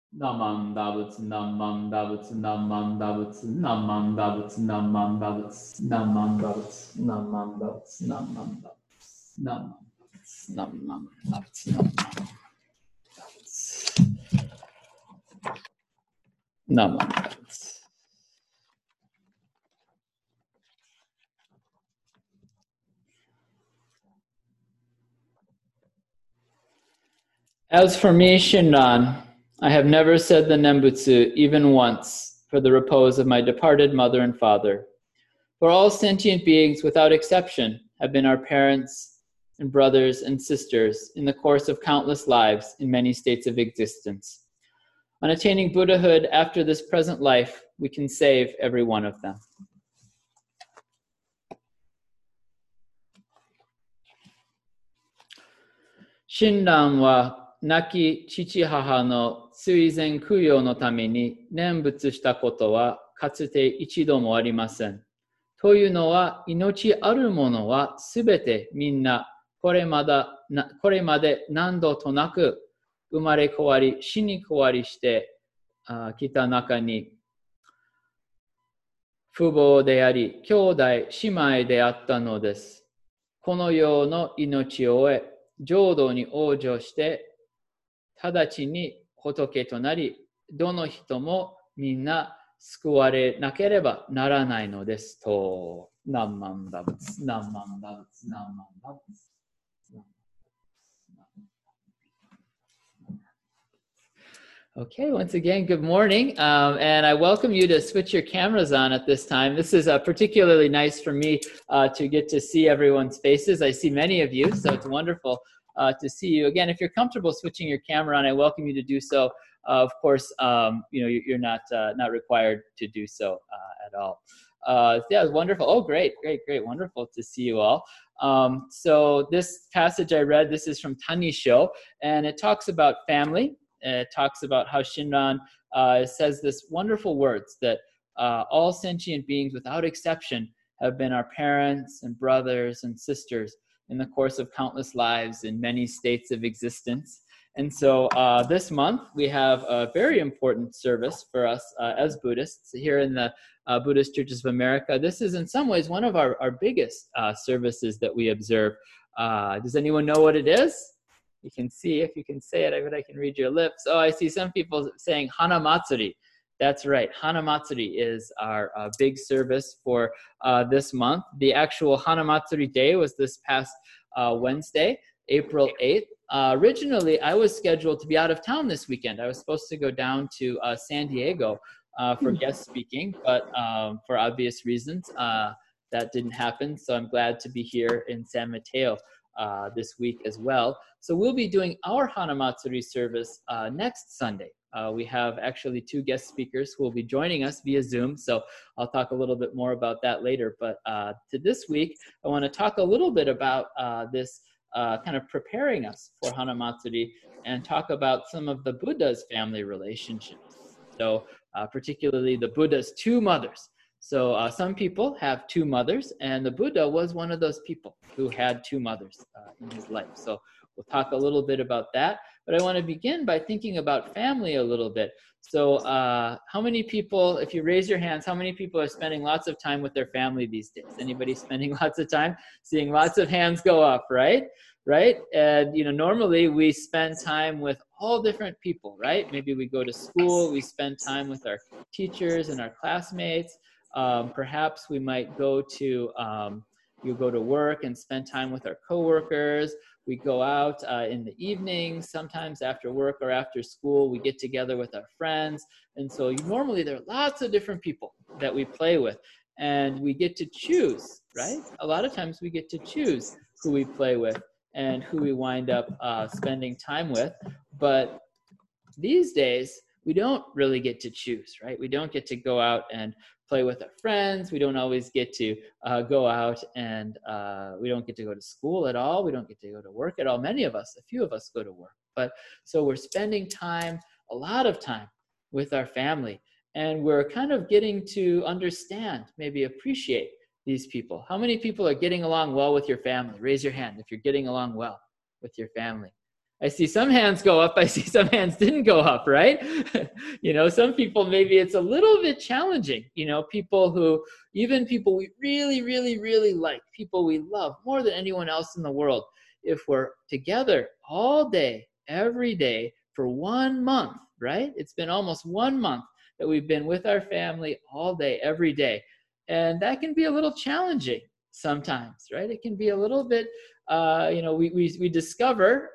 Namandavats, namandavats, namandavats, namandavats, namandavats, namandavats, namandavats, namandavats, namandavats, namandavats, namandavats, namandavats. As for me, Shinran, I have never said the Nembutsu even once for the repose of my departed mother and father. For all sentient beings, without exception, have been our parents and brothers and sisters in the course of countless lives in many states of existence. On attaining Buddhahood after this present life, we can save every one of them. Shinran wa naki chichihaha no suizen kuyo no tame ni nenbutsu shita koto wa katsute ichido mo arimasen. というのは、命あるものはすべてみんなこれまで何度となく生まれ変わり、死に変わりしてきた中に、父母であり、兄弟、姉妹であったのです。この世の命を終え、浄土に往生して、直ちに仏となり、どの人もみんな救われなければならないのですと。何万打仏、何万打仏、何万打仏。Okay, once again, good morning, and I welcome you to switch your cameras on at this time. This is particularly nice for me to get to see everyone's faces. I see many of you, so it's wonderful to see you. Again, if you're comfortable switching your camera on, I welcome you to do so. Of course, you're not required to do so at all. Yeah, wonderful. Oh, great, wonderful to see you all. So this passage I read, this is from Tanisho, and it talks about family. It talks about how Shinran says this wonderful words that all sentient beings without exception have been our parents and brothers and sisters in the course of countless lives in many states of existence. And so this month we have a very important service for us as Buddhists here in the Buddhist Churches of America. This is in some ways one of our biggest services that we observe. Does anyone know what it is? You can see, if you can say it, I bet I can read your lips. Oh, I see some people saying Hana Matsuri. That's right. Hana Matsuri is our big service for this month. The actual Hana Matsuri day was this past Wednesday, April 8th. Originally, I was scheduled to be out of town this weekend. I was supposed to go down to San Diego for guest speaking, but for obvious reasons, that didn't happen. So I'm glad to be here in San Mateo this week as well. So we'll be doing our Hana Matsuri service next Sunday. We have actually 2 guest speakers who will be joining us via Zoom. So I'll talk a little bit more about that later. But to this week, I want to talk a little bit about this kind of preparing us for Hana Matsuri and talk about some of the Buddha's family relationships. So particularly the Buddha's 2 mothers. So some people have 2 mothers, and the Buddha was one of those people who had 2 mothers in his life. So we'll talk a little bit about that. But I want to begin by thinking about family a little bit. So how many people, if you raise your hands, how many people are spending lots of time with their family these days? Anybody spending lots of time? Seeing lots of hands go up, right? Right? And, normally we spend time with all different people, right? Maybe we go to school, we spend time with our teachers and our classmates. Perhaps we might go to work and spend time with our coworkers. We go out in the evenings, sometimes after work or after school, we get together with our friends. And so normally there are lots of different people that we play with, and we get to choose, right? A lot of times we get to choose who we play with and who we wind up spending time with. But these days, we don't really get to choose, right? We don't get to go out and play with our friends. We don't always get to go out, and we don't get to go to school at all. We don't get to go to work at all. Many of us, a few of us, go to work. But so we're spending time, a lot of time, with our family, and we're kind of getting to understand, maybe appreciate these people. How many people are getting along well with your family? Raise your hand if you're getting along well with your family. I see some hands go up. I see some hands didn't go up, right? Some people, maybe it's a little bit challenging. Even people we really, really, really like, people we love more than anyone else in the world. If we're together all day, every day for 1 month, right? It's been almost 1 month that we've been with our family all day, every day. And that can be a little challenging sometimes, right? It can be a little bit, we discover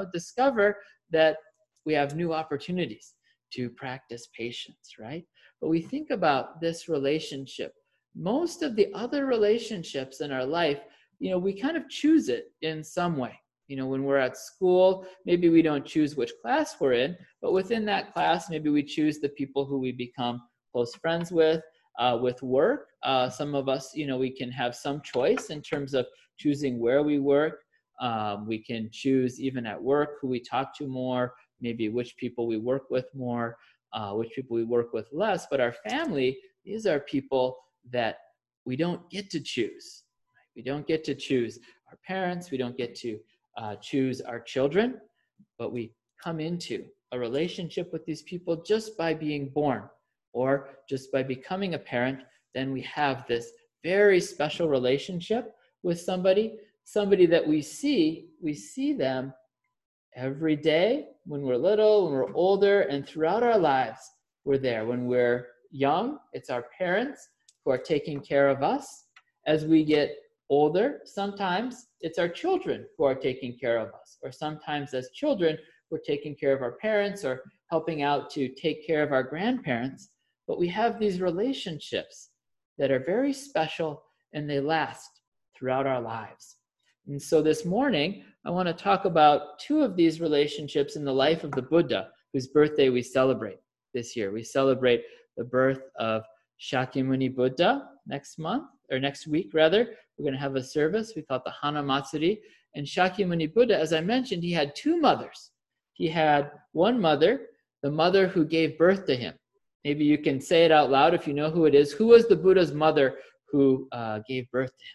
that we have new opportunities to practice patience, right? But we think about this relationship. Most of the other relationships in our life, we kind of choose it in some way. When we're at school, maybe we don't choose which class we're in, but within that class, maybe we choose the people who we become close friends with. With work, some of us, we can have some choice in terms of choosing where we work. We can choose even at work who we talk to more, maybe which people we work with more, which people we work with less. But our family, these are people that we don't get to choose. Right? We don't get to choose our parents. We don't get to choose our children, but we come into a relationship with these people just by being born or just by becoming a parent. Then we have this very special relationship with somebody that we see them every day when we're little, when we're older, and throughout our lives, we're there. When we're young, it's our parents who are taking care of us. As we get older, sometimes it's our children who are taking care of us. Or sometimes as children, we're taking care of our parents or helping out to take care of our grandparents. But we have these relationships that are very special and they last throughout our lives. And so this morning, I want to talk about two of these relationships in the life of the Buddha, whose birthday we celebrate this year. We celebrate the birth of Shakyamuni Buddha next week. We're going to have a service. We call it the Hana Matsuri. And Shakyamuni Buddha, as I mentioned, he had two mothers. He had one mother, the mother who gave birth to him. Maybe you can say it out loud if you know who it is. Who was the Buddha's mother who gave birth to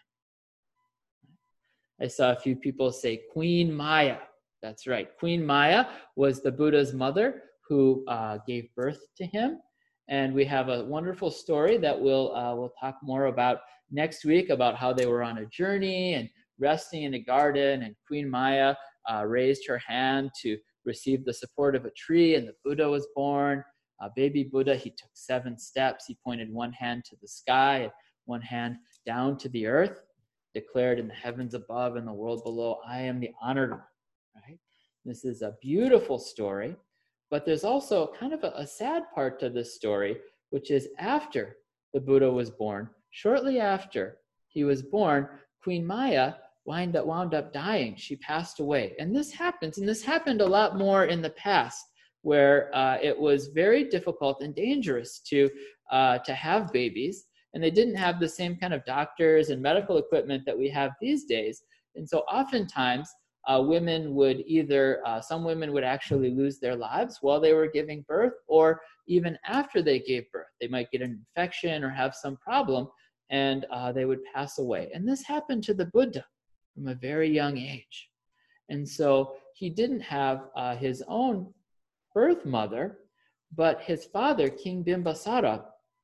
him? I saw a few people say Queen Maya. That's right. Queen Maya was the Buddha's mother who gave birth to him. And we have a wonderful story that we'll talk more about next week, about how they were on a journey and resting in a garden. And Queen Maya raised her hand to receive the support of a tree, and the Buddha was born. Baby Buddha, he took 7 steps. He pointed one hand to the sky and one hand down to the earth, declared in the heavens above and the world below, I am the honored one, right? This is a beautiful story, but there's also kind of a sad part to this story, which is after the Buddha was born, shortly after he was born, Queen Maya wound up dying. She passed away. And this happened a lot more in the past, where it was very difficult and dangerous to have babies, and they didn't have the same kind of doctors and medical equipment that we have these days. And so oftentimes, women would some women would actually lose their lives while they were giving birth, or even after they gave birth. They might get an infection or have some problem, and they would pass away. And this happened to the Buddha from a very young age. And so he didn't have his own birth mother, but his father, King Bimbisara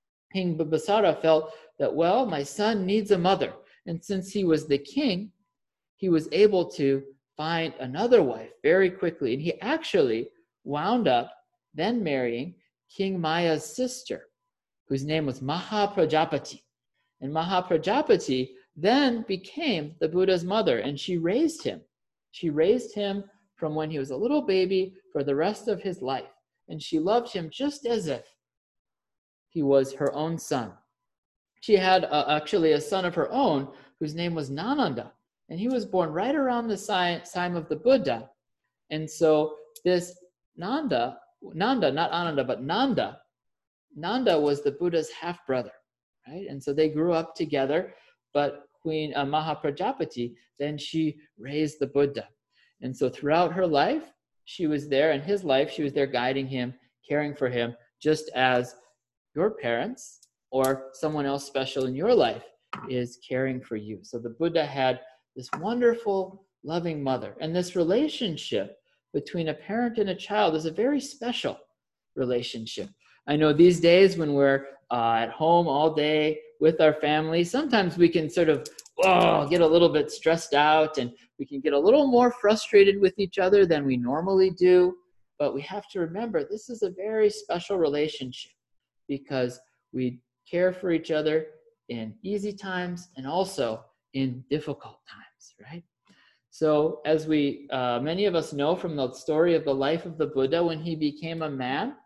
felt that, well, my son needs a mother. And since he was the king, he was able to find another wife very quickly. And he actually wound up then marrying King Maya's sister, whose name was Mahaprajapati. And Mahaprajapati then became the Buddha's mother, and she raised him. She raised him from when he was a little baby for the rest of his life. And she loved him just as if he was her own son. She had actually a son of her own whose name was Nananda. And he was born right around the time of the Buddha. And so this Nanda, not Ananda, but Nanda was the Buddha's half-brother, right? And so they grew up together, but Queen Mahaprajapati, then she raised the Buddha. And so throughout her life, she was there, in his life, she was there guiding him, caring for him, just as your parents or someone else special in your life is caring for you. So the Buddha had this wonderful, loving mother. And this relationship between a parent and a child is a very special relationship. I know these days when we're at home all day with our family, sometimes we can sort of get a little bit stressed out, and we can get a little more frustrated with each other than we normally do. But we have to remember this is a very special relationship because we care for each other in easy times and also in difficult times, right? So as we, many of us know from the story of the life of the Buddha, when he became a man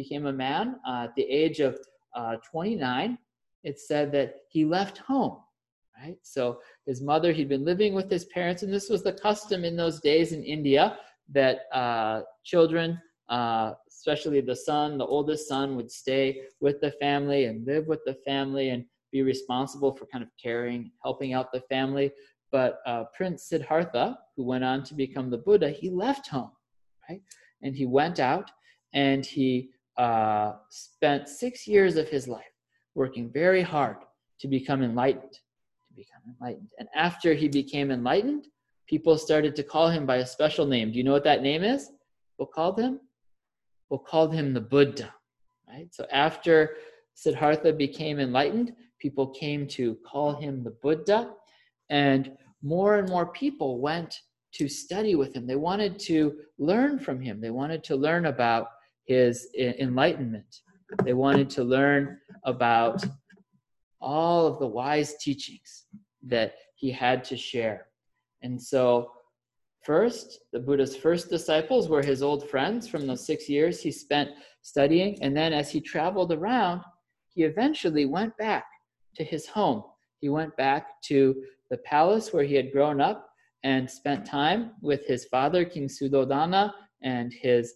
at the age of 29, it said that he left home, right? So his mother, he'd been living with his parents, and this was the custom in those days in India that children, especially the oldest son, would stay with the family and live with the family and be responsible for kind of caring, helping out the family. But Prince Siddhartha, who went on to become the Buddha, he left home, right? And he went out and he spent 6 years of his life working very hard to become enlightened. And after he became enlightened, people started to call him by a special name. Do you know what that name is? We'll call him the Buddha, right? So after Siddhartha became enlightened, people came to call him the Buddha, and more people went to study with him. They wanted to learn from him. They wanted to learn about his enlightenment. They wanted to learn about all of the wise teachings that he had to share. And so first, the Buddha's first disciples were his old friends from those 6 years he spent studying. And then as he traveled around, he eventually went back to his home. He went back to the palace where he had grown up and spent time with his father, King Suddhodana, and his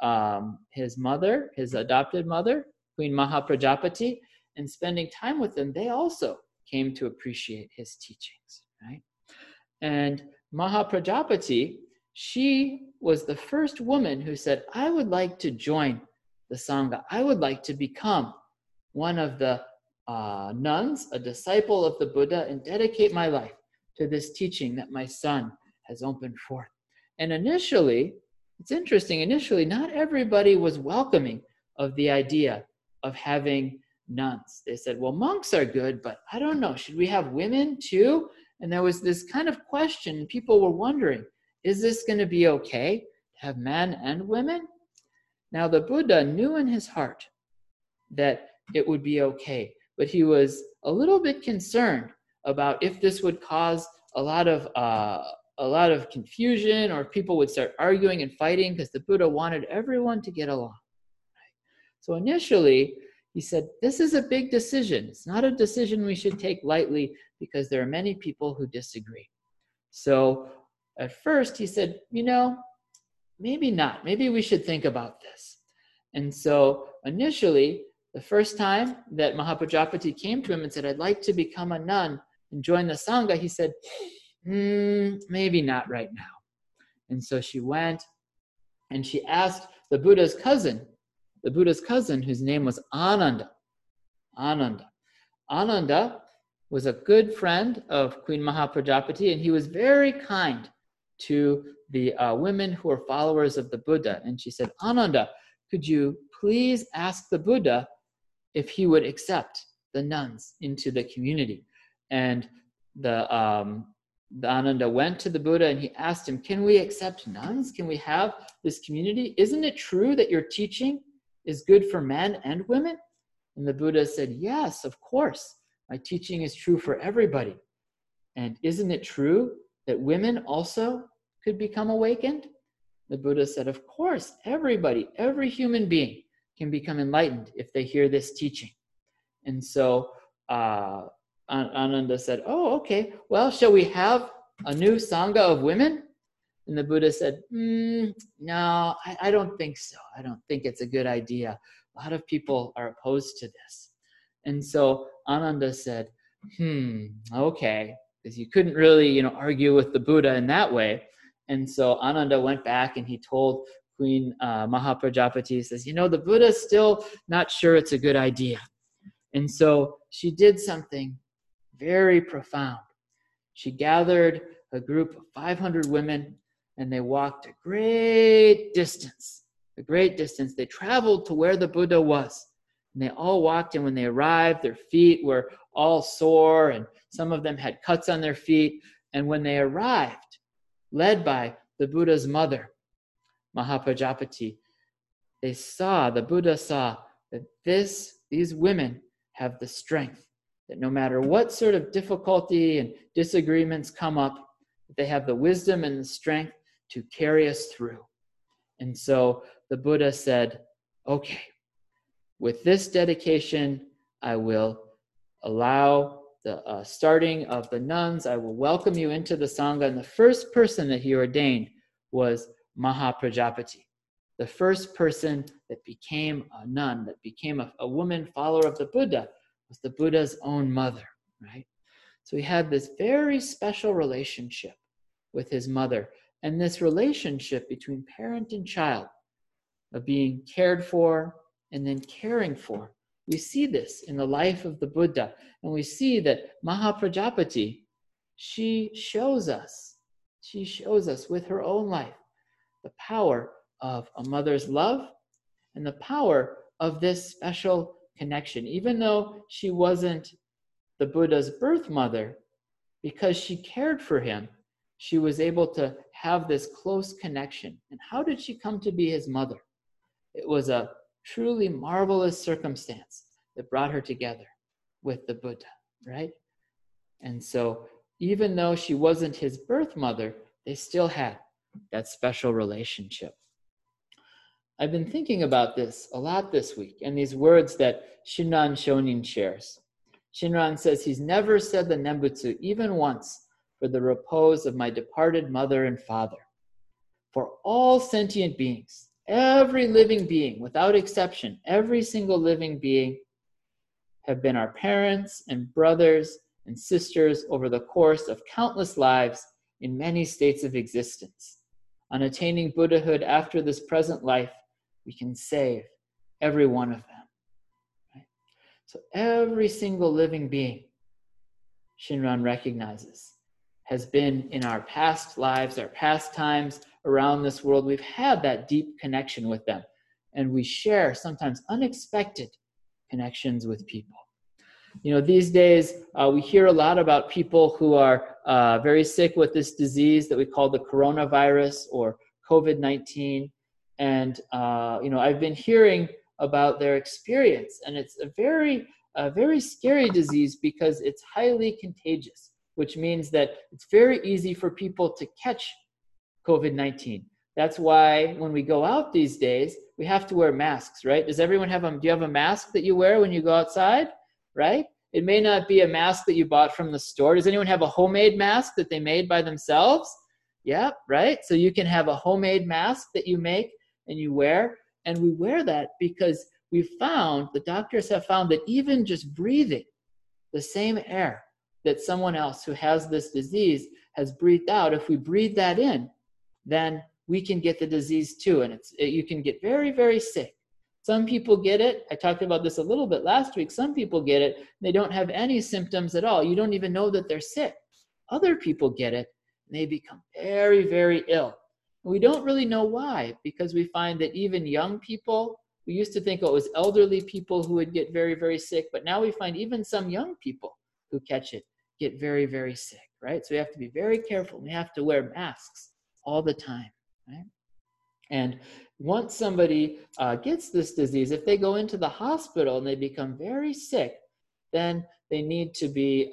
mother, his adopted mother, Queen Mahaprajapati. And spending time with them, they also came to appreciate his teachings, right? And Mahaprajapati, she was the first woman who said, I would like to join the Sangha. I would like to become one of the nuns, a disciple of the Buddha, and dedicate my life to this teaching that my son has opened forth. And initially, it's interesting, not everybody was welcoming of the idea of having nuns. They said, well, monks are good, but I don't know, should we have women too? And there was this kind of question. People were wondering, is this going to be okay to have men and women? Now, the Buddha knew in his heart that it would be okay, but he was a little bit concerned about if this would cause a lot of confusion, or people would start arguing and fighting, because the Buddha wanted everyone to get along. So initially, he said, this is a big decision. It's not a decision we should take lightly because there are many people who disagree. So at first he said, maybe not. Maybe we should think about this. And so initially, the first time that Mahaprajapati came to him and said, I'd like to become a nun and join the Sangha, he said, maybe not right now. And so she went and she asked the Buddha's cousin, whose name was Ananda. Ananda was a good friend of Queen Mahaprajapati, and he was very kind to the women who were followers of the Buddha. And she said, Ananda, could you please ask the Buddha if he would accept the nuns into the community? And the Ananda went to the Buddha and he asked him, can we accept nuns? Can we have this community? Isn't it true that your teaching is good for men and women? And the Buddha said, yes, of course. My teaching is true for everybody. And isn't it true that women also could become awakened? The Buddha said, of course, everybody, every human being can become enlightened if they hear this teaching. And so Ananda said, oh, okay, well, shall we have a new Sangha of women? And the Buddha said, no, I don't think so. I don't think it's a good idea. A lot of people are opposed to this. And so Ananda said, okay, because you couldn't really, argue with the Buddha in that way. And so Ananda went back and he told Queen Mahaprajapati, says, the Buddha's still not sure it's a good idea. And so she did something very profound. She gathered a group of 500 women and they walked a great distance. A great distance. They traveled to where the Buddha was. And they all walked, and when they arrived, their feet were all sore, and some of them had cuts on their feet. And when they arrived, led by the Buddha's mother, Mahaprajapati, the Buddha saw that these women have the strength, that no matter what sort of difficulty and disagreements come up, they have the wisdom and the strength to carry us through. And so the Buddha said, okay, with this dedication, I will allow the starting of the nuns. I will welcome you into the Sangha. And the first person that he ordained was Mahaprajapati. The first person that became a nun, that became a woman follower of the Buddha, was the Buddha's own mother, right? So he had this very special relationship with his mother. And this relationship between parent and child, of being cared for and then caring for. We see this in the life of the Buddha. And we see that Mahaprajapati, she shows us with her own life the power of a mother's love and the power of this special connection. Even though she wasn't the Buddha's birth mother, because she cared for him, she was able to have this close connection. And how did she come to be his mother? It was a truly marvelous circumstance that brought her together with the Buddha, right? And so even though she wasn't his birth mother, they still had that special relationship. I've been thinking about this a lot this week, and these words that Shinran Shonin shares. Shinran says he's never said the Nembutsu even once for the repose of my departed mother and father. For all sentient beings, every living being, without exception, every single living being have been our parents and brothers and sisters over the course of countless lives in many states of existence. On attaining Buddhahood after this present life, we can save every one of them. Right? So every single living being, Shinran recognizes, has been in our past lives, our past times around this world. We've had that deep connection with them, and we share sometimes unexpected connections with people. You know, these days we hear a lot about people who are very sick with this disease that we call the coronavirus or COVID-19. And, I've been hearing about their experience, and it's a very scary disease because it's highly contagious, which means that it's very easy for people to catch COVID-19. That's why when we go out these days, we have to wear masks, right? Does everyone do you have a mask that you wear when you go outside, right? It may not be a mask that you bought from the store. Does anyone have a homemade mask that they made by themselves? Yeah, right? So you can have a homemade mask that you make and you wear, and we wear that because the doctors have found that even just breathing the same air that someone else who has this disease has breathed out, if we breathe that in, then we can get the disease too, and you can get very, very sick. Some people get it. I talked about this a little bit last week. Some people get it. They don't have any symptoms at all. You don't even know that they're sick. Other people get it, and they become very, very ill. And we don't really know why, because we find that even young people, we used to think it was elderly people who would get very, very sick, but now we find even some young people who catch it get very, very sick, right? So we have to be very careful. We have to wear masks all the time, right? And once somebody gets this disease, if they go into the hospital and they become very sick, then they need to be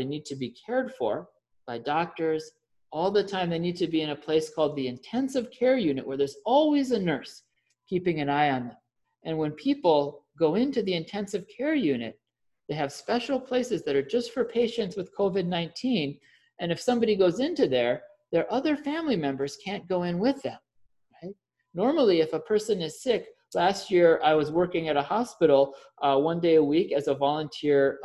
cared for by doctors all the time. They need to be in a place called the intensive care unit, where there's always a nurse keeping an eye on them. And when people go into the intensive care unit, they have special places that are just for patients with COVID-19. And if somebody goes into there, their other family members can't go in with them. Right? Normally, if a person is sick, last year I was working at a hospital one day a week as a volunteer,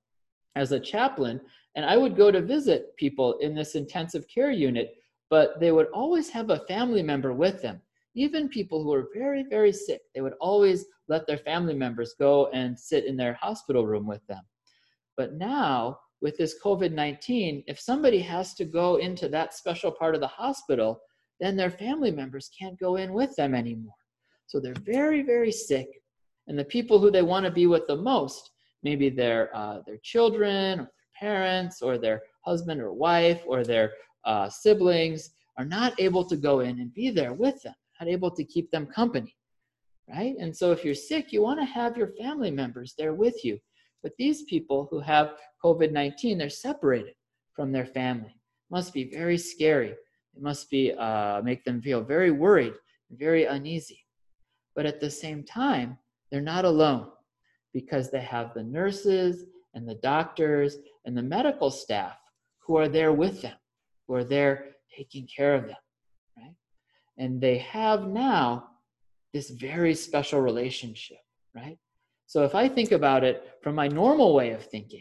as a chaplain, and I would go to visit people in this intensive care unit, but they would always have a family member with them. Even people who were very, very sick, they would always let their family members go and sit in their hospital room with them. But now, with this COVID-19, if somebody has to go into that special part of the hospital, then their family members can't go in with them anymore. So they're very, very sick. And the people who they want to be with the most, maybe their children, or their parents, or their husband or wife, or their siblings, are not able to go in and be there with them, not able to keep them company, right? And so if you're sick, you want to have your family members there with you. But these people who have COVID-19, they're separated from their family. It must be very scary. It must be make them feel very worried, very uneasy. But at the same time, they're not alone, because they have the nurses and the doctors and the medical staff who are there with them, who are there taking care of them, right? And they have now this very special relationship, right? So if I think about it from my normal way of thinking,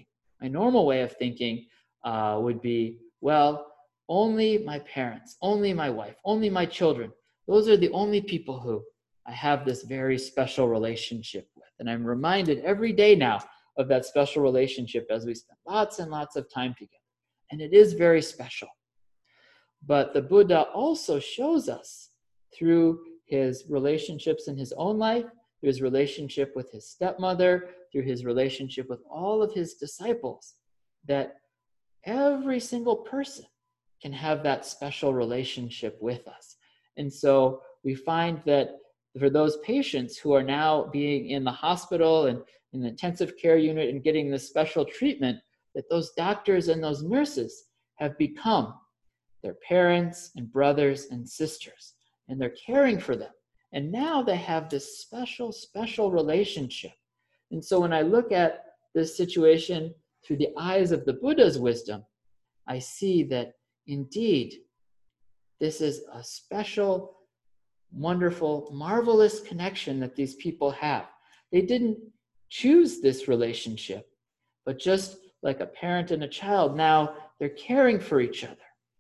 would be, well, only my parents, only my wife, only my children, those are the only people who I have this very special relationship with. And I'm reminded every day now of that special relationship as we spend lots and lots of time together. And it is very special. But the Buddha also shows us through his relationships in his own life, through his relationship with his stepmother, through his relationship with all of his disciples, that every single person can have that special relationship with us. And so we find that for those patients who are now being in the hospital and in the intensive care unit and getting this special treatment, that those doctors and those nurses have become their parents and brothers and sisters, and they're caring for them. And now they have this special, special relationship. And so when I look at this situation through the eyes of the Buddha's wisdom, I see that indeed, this is a special, wonderful, marvelous connection that these people have. They didn't choose this relationship, but just like a parent and a child, now they're caring for each other.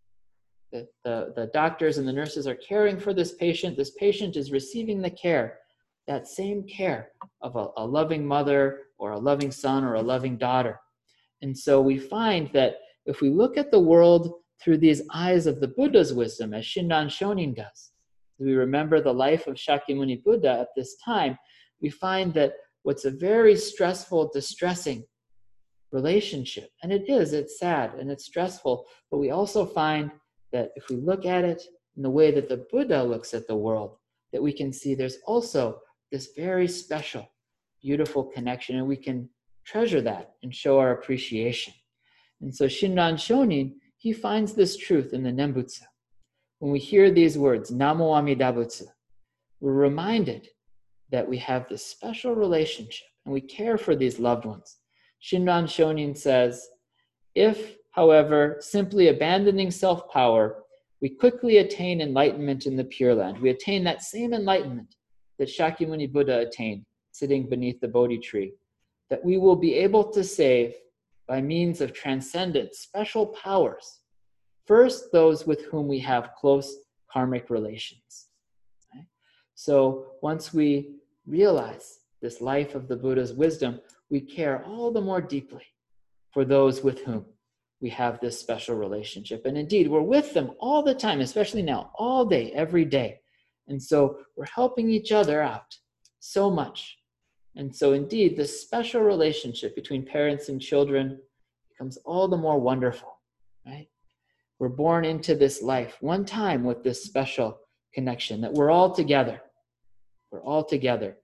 The doctors and the nurses are caring for this patient. This patient is receiving the care, that same care of a loving mother or a loving son or a loving daughter. And so we find that if we look at the world through these eyes of the Buddha's wisdom, as Shinran Shonin does, we remember the life of Shakyamuni Buddha at this time, we find that what's a very stressful, distressing relationship, and it's sad and it's stressful, but we also find that if we look at it in the way that the Buddha looks at the world, that we can see there's also this very special, beautiful connection, and we can treasure that and show our appreciation. And so Shinran Shonin, he finds this truth in the Nembutsu. When we hear these words, Namo Amida Butsu, we're reminded that we have this special relationship and we care for these loved ones. Shinran Shonin says, if, however, simply abandoning self-power, we quickly attain enlightenment in the Pure Land. We attain that same enlightenment that Shakyamuni Buddha attained sitting beneath the Bodhi tree, that we will be able to save by means of transcendent special powers, first those with whom we have close karmic relations. Okay? So once we realize this life of the Buddha's wisdom, we care all the more deeply for those with whom we have this special relationship. And indeed, we're with them all the time, especially now, all day, every day. And so we're helping each other out so much. And so indeed, this special relationship between parents and children becomes all the more wonderful, right? We're born into this life one time with this special connection, that we're all together. We're all together.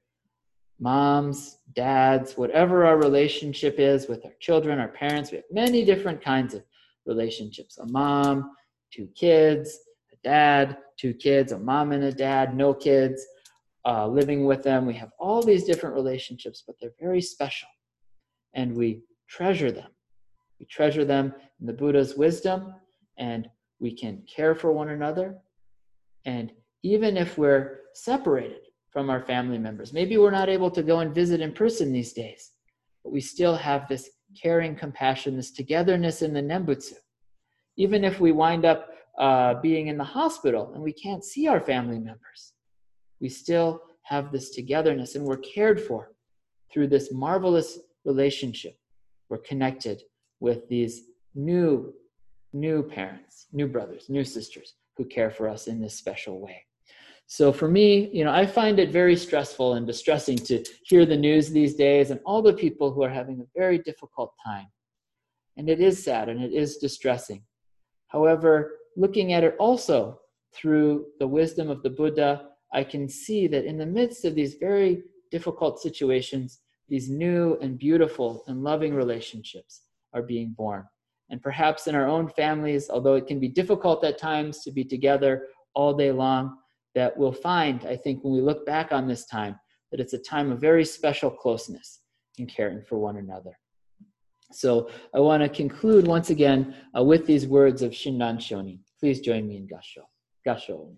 Moms, dads, whatever our relationship is with our children, our parents, we have many different kinds of relationships. A mom, 2 kids, a dad, 2 kids, a mom and a dad, no kids, living with them. We have all these different relationships, but they're very special. And we treasure them. We treasure them in the Buddha's wisdom, and we can care for one another. And even if we're separated from our family members, maybe we're not able to go and visit in person these days, but we still have this caring compassion, this togetherness in the Nembutsu. Even if we wind up being in the hospital and we can't see our family members, we still have this togetherness and we're cared for through this marvelous relationship. We're connected with these new parents, new brothers, new sisters who care for us in this special way. So for me, I find it very stressful and distressing to hear the news these days and all the people who are having a very difficult time. And it is sad and it is distressing. However, looking at it also through the wisdom of the Buddha, I can see that in the midst of these very difficult situations, these new and beautiful and loving relationships are being born. And perhaps in our own families, although it can be difficult at times to be together all day long, that we'll find, I think, when we look back on this time, that it's a time of very special closeness in caring for one another. So I want to conclude once again with these words of Shinran Shonin. Please join me in Gassho. Gassho.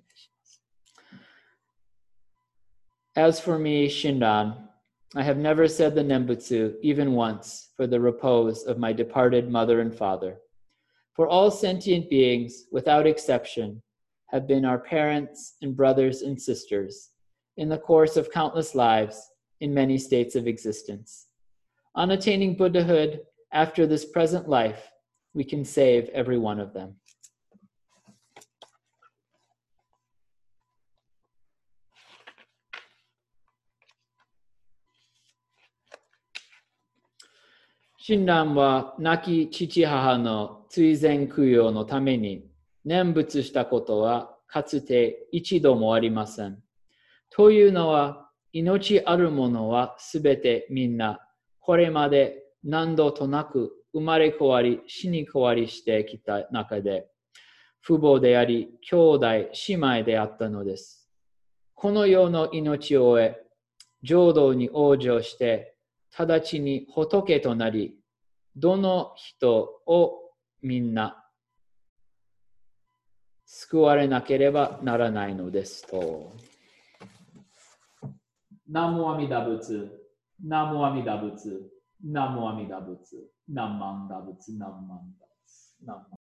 As for me, Shinran, I have never said the Nembutsu even once for the repose of my departed mother and father. For all sentient beings, without exception, have been our parents and brothers and sisters in the course of countless lives in many states of existence. On attaining Buddhahood after this present life, we can save every one of them. Shinran wa naki chichihaha no tsuizen kuyo no tame ni nenbutsu shita koto wa katsute ichido mo arimasen. というのは、命あるものはすべてみんな、これまで何度となく生まれ変わり、死に変わりしてきた中で、父母であり、兄弟、姉妹であったのです。この世の命を終え、浄土に往生して、直ちに仏となり、どの人をみんな救われなければならないのですと。南無阿弥陀仏、南無阿弥陀仏、南無阿弥陀仏、南無阿弥陀仏、南無阿弥陀仏。